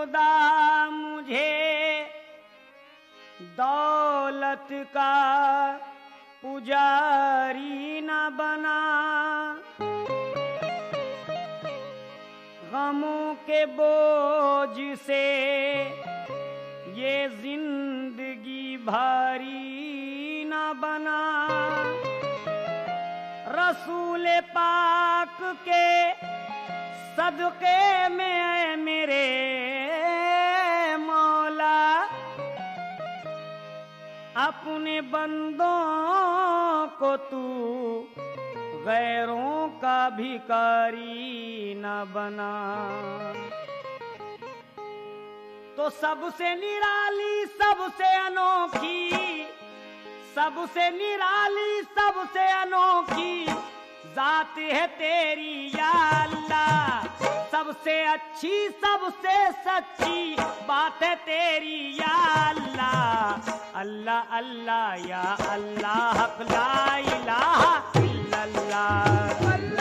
खुदा मुझे दौलत का पुजारी न बना, गमों के बोझ से ये जिंदगी भारी न बना। रसूल पाक के सदके में मेरे मौला, अपने बंदों को तू गैरों का भिखारी न बना। तो सबसे निराली सबसे अनोखी, सबसे निराली सबसे अनोखी जात है तेरी या अल्लाह। सबसे अच्छी सबसे सच्ची बात है तेरी या अल्लाह। अल्लाह अल्लाह या अल्लाह, हक ला इलाहा इल्लल्लाह।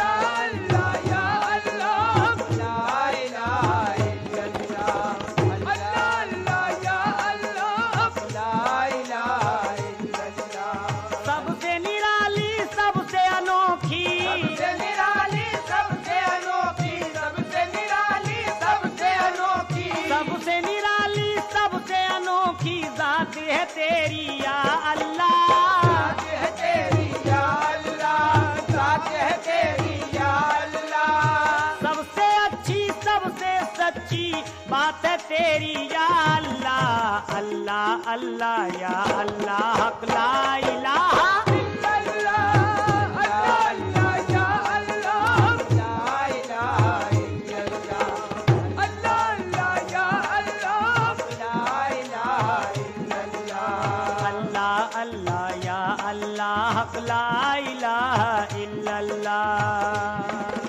है तेरी या अल्लाह, है तेरी या अल्लाह, जात है तेरी या अल्लाह। सबसे अच्छी सबसे सच्ची बात है तेरी या अल्लाह। अल्लाह अल्लाह या अल्लाह, हक ला इलाहा हक ला इलाहा इल्लल्लाह।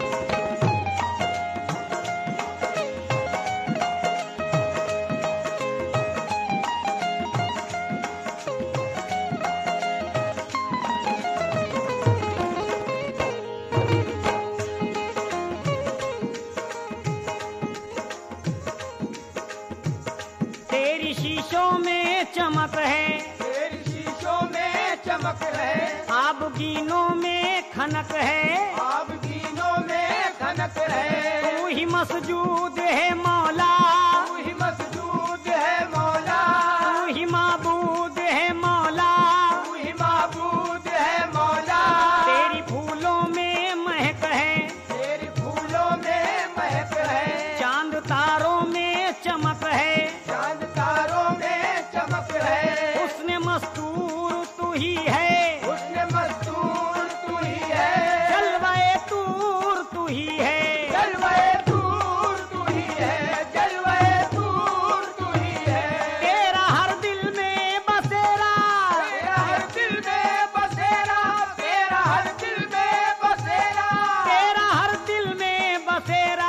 तेरी शीशों में चमक है, तेरी शीशों में चमक है। आबगीनों में खनक है, आबगीनों में खनक है। तू ही मसजूद है मौला, तू ही मसजूद है मौला। तू ही माबूद है मौला, तू ही माबूद है मौला। तेरी फूलों में महक है, तेरी फूलों में महक है। चांद तारों में चमक है, चांद तारों में चमक है। उसने मस्तूर तू ही है, उसने मस्तूर तू ही है। जलवाए तूर तू ही है, जलवाए तूर तू ही है, जलवाए तूर तू ही है। तेरा हर दिल में बसेरा, तेरा हर दिल में बसेरा, तेरा हर दिल में बसेरा, तेरा हर दिल में बसेरा।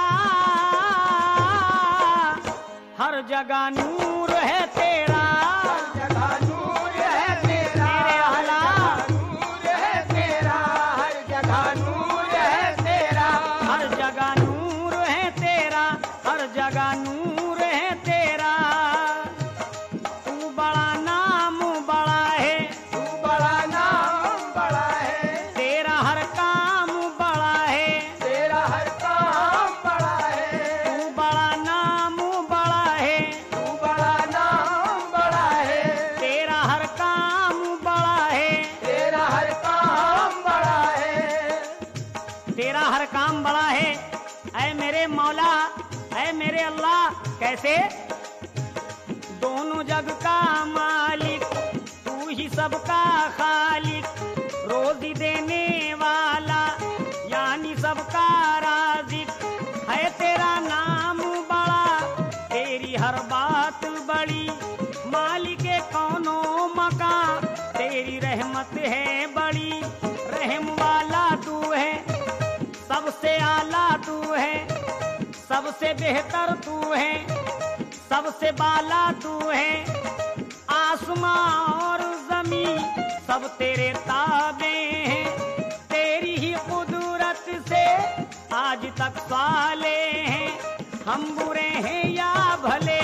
हर जगह नूर है तेरा, हर जगह नूर है तेरा। मेरे अल्लाह नूर है तेरा, हर जगह नूर है तेरा। हर जगह नूर है तेरा, हर जगह नूर है तेरा। तू बड़ा नाम बड़ा है, तू बड़ा नाम बड़ा है। तेरा हर काम बड़ा है, तेरा हर काम बड़ा है। तू बड़ा नाम बड़ा है, तू बड़ा नाम बड़ा है। तेरा हर काम बड़ा है, तेरा हर काम बड़ा है। तेरा हर काम बड़ा है ऐ मेरे मौला, ऐ मेरे अल्लाह। कैसे? दोनों जग का मालिक, तू ही सबका खालिक। रोजी देने वाला यानी सबका राज़िक है। तेरा नाम बड़ा, तेरी हर बात बड़ी। मालिके कौनो मकान, तेरी रहमत है बड़ी। रहम वाला तू है, सबसे आला तू है, सबसे बेहतर तू है, सबसे बाला तू है। आसमां और जमीन सब तेरे ताबे हैं। तेरी ही कुदरत से आज तक साले हैं। हम बुरे हैं या भले,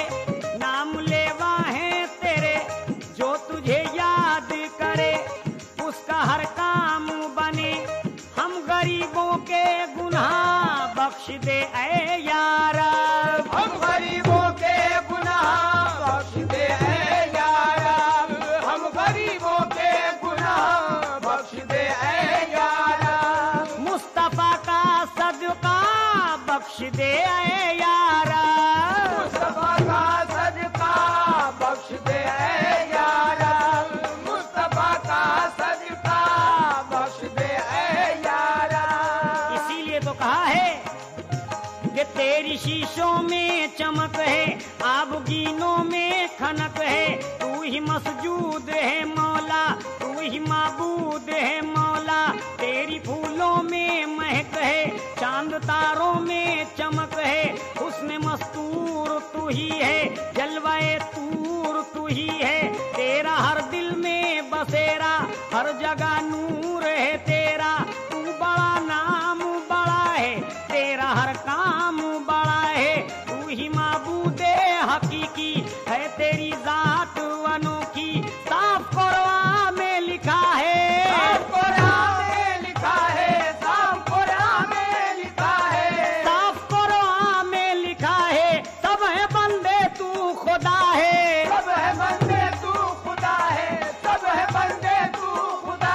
माबूद है मौला, तेरी फूलों में महक है, चांद तारों में चमक है, हुस्न मस्तूर तू ही है, जलवाए तूर तू ही है, तेरा हर दिल में बसेरा, हर जगह नूर है तेरा, तू बड़ा नाम बड़ा है, तेरा हर काम बड़ा है, तू ही माबूदे हकीकी है, तेरी जात अनोखी, साफ कुरान में लिखा है, साफ कुरान में लिखा है, साफ कुरान में लिखा है, साफ कुरान में लिखा है, सब है बंदे तू खुदा है, सब है बंदे तू खुदा है, सब है बंदे तू खुदा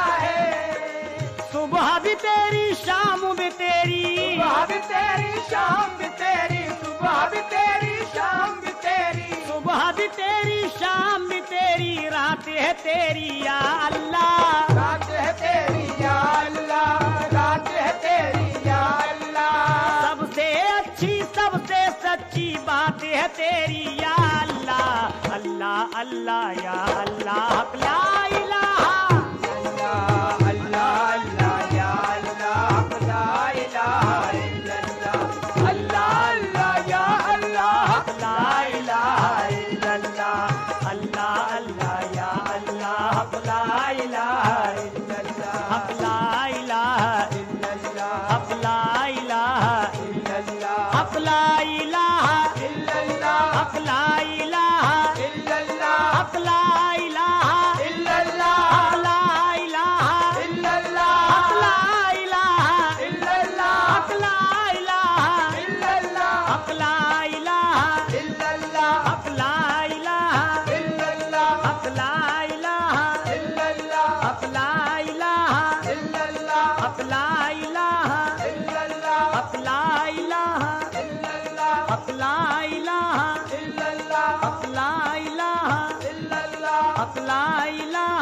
है। सुबह भी तेरी शाम भी तेरी, सुबह भी तेरी शाम भी तेरी, सुबह भी तेरी शाम भी तेरी, सुबह भी तेरी शाम भी तेरी, रात है तेरी या अल्लाह, रात है तेरी या अल्लाह, रात है तेरी या अल्लाह, सबसे अच्छी सबसे सच्ची बात है तेरी या अल्लाह, अल्लाह अल्लाह या अल्लाह, ला इलाहा अल्लाह अल्लाह अल्लाह या अल्लाह, ला इलाहा इल्लल्लाह, अल्लाह अल्लाह या अल्लाह, ला इलाहा इल्लल्लाह, अल्लाह अल्लाह या अल्लाह, ला इलाहा इल्लल्लाह, ला इलाहा इल्लल्लाह, ला इलाहा इल्लल्लाह, ला इलाहा इल्लल्लाह, ला इलाहा इल्लल्लाह, ला इलाहा इल्लल्लाह, ला इलाहा इल्लल्लाह, ला इलाहा इल्लल्लाह, ला इलाहा इल्लल्लाह, ला इलाहा इल्लल्लाह, ला इलाहा इल्लल्लाह, ला इलाहा इल्लल्लाह, ला इलाहा इल्लल्लाह, ला इलाहा इल्लल्लाह, ला इलाहा इल्लल्लाह, ला इलाहा इल्लल्लाह, ला इलाहा इल्लल्लाह, ला इलाहा